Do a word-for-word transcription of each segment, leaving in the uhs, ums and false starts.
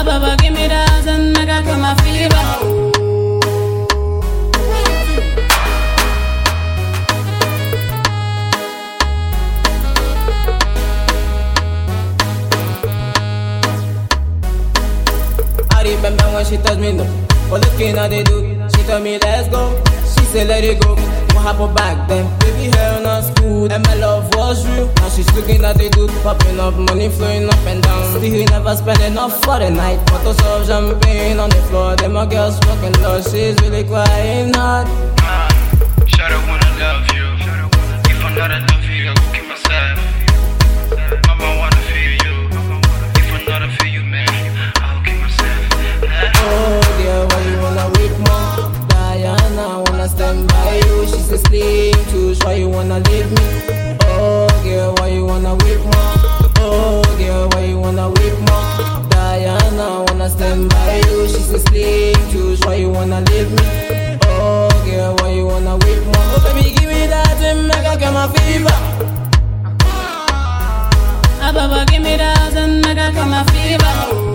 Ah, Baba, give me that and make I come my fever. I remember when she touched me, no. But looking at the dude, she told me let's go. She said let it go. What happened back then? Baby hair not school, and my love was real. Now she's looking at the dude, popping up money flowing up and down. Still he never spend enough for the night. Bottles of champagne on the floor. Then my girl smoking low, she's really crying hard. Uh, Should I wanna love you? If I'm not in love you, I will keep myself. Mama wanna feel you. If I'm not a feel you, man, I'll keep myself. Oh dear, why you wanna wake more? Diana wanna stand by you. She says slim too, why you wanna leave me? Oh girl, why you wanna wake more? Oh girl, why you wanna wake more? Diana wanna stand by you. She says slim too, why you wanna leave me? Oh girl, why you wanna wake more? Oh baby, give me that and make I get my fever. Ah, Baba, give me that and make I come my fever.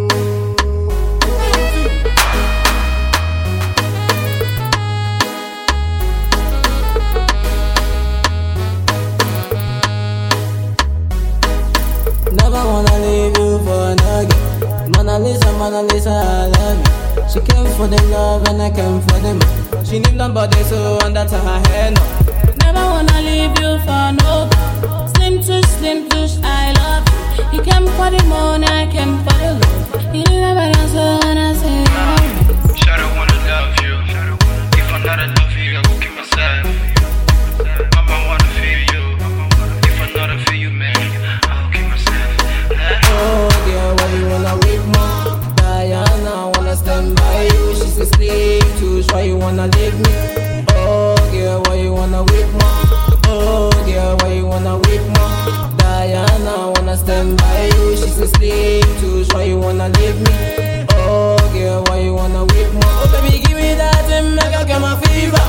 Never wanna leave you for a nugget. Mona Lisa, Mona Lisa, I love you. She came for the love and I came for the money. She need nobody, so and that's her hair no. Never wanna leave you for no. Slim tush, slim tush, I love you. You came for the money, I came for the love. You never answer when I say no. Should I wanna love you? If I'm not in love you, I will keep myself. Mama wanna feel you. If I'm not a feel you, man, I'll keep myself. Oh girl, why you wanna wake more? Diana wanna stand by you. She says slim too, why you wanna leave me? Oh girl, why you wanna wake more? Oh girl, why you wanna wake more? Diana wanna stand by you. She says slim too, why you wanna leave me? Oh girl, why you wanna wake more? Oh baby, give me that and make I get my fever.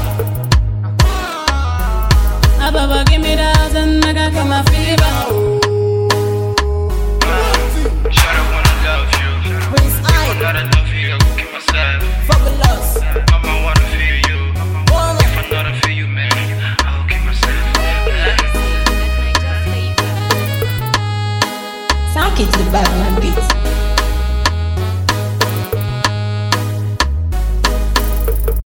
Ah, Baba, give me that and make I come my fever. Should I wanna love you? Prince If I'm I, not in love you, I will keep myself. fabulous. Mama wanna feel you. Wanna If I'm not a feel you, man, I'll keep myself. Sound Kids, the Batman beats.